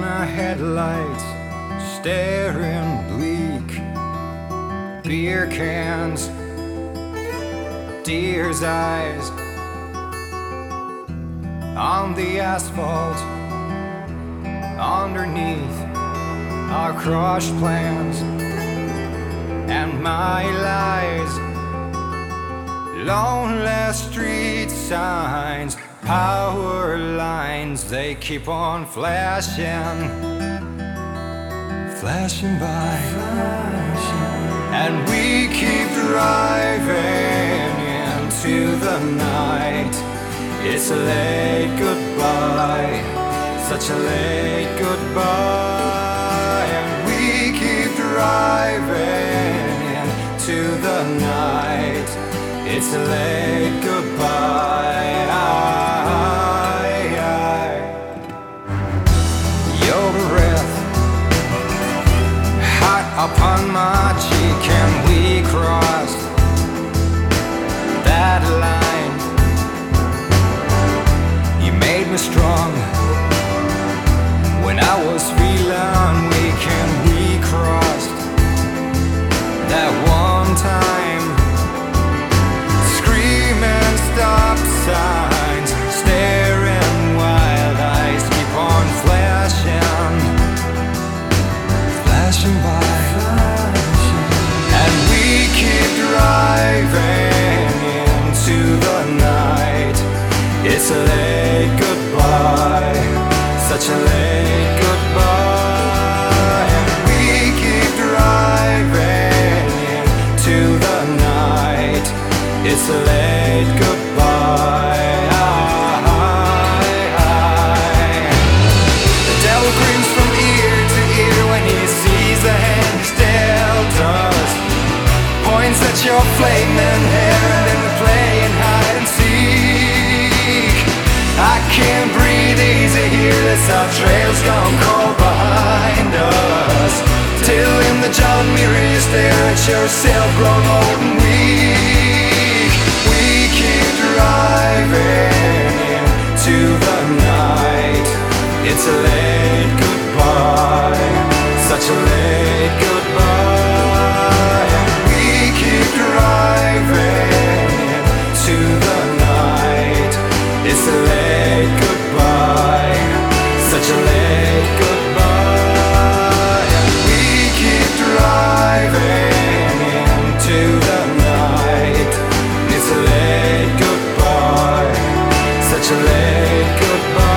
the headlights, staring bleak. Beer cans, deer's eyes on the asphalt. Underneath our crushed plans and my lies. Lonely street signs, power lines, they keep on flashing by. And we keep driving into the night. It's a late goodbye, such a late goodbye. And we keep driving into the night. It's a late goodbye. Your breath hot upon my cheek, and we crossed that line. You made me strong when I was feeling weak, and we crossed that one time. Screaming stop signs, staring wild eyes keep on flashing by. And we keep driving into the night. It's a late goodbye, such a late goodbye. And we keep driving into the night. It's a late goodbye. The devil grins from ear to ear when he sees the hand he's dealt us. Points at your flaming hair, and then we're playing hide and seek. I can't breathe easy here, this our trail's gone cold behind us. Till in the John mirror you stare at yourself grown old and weak. We keep driving into the night. It's a late goodbye, such a late goodbye. And we keep driving into the night. It's a late goodbye, such a late goodbye. And we keep driving into the night. It's a late goodbye, such a late goodbye.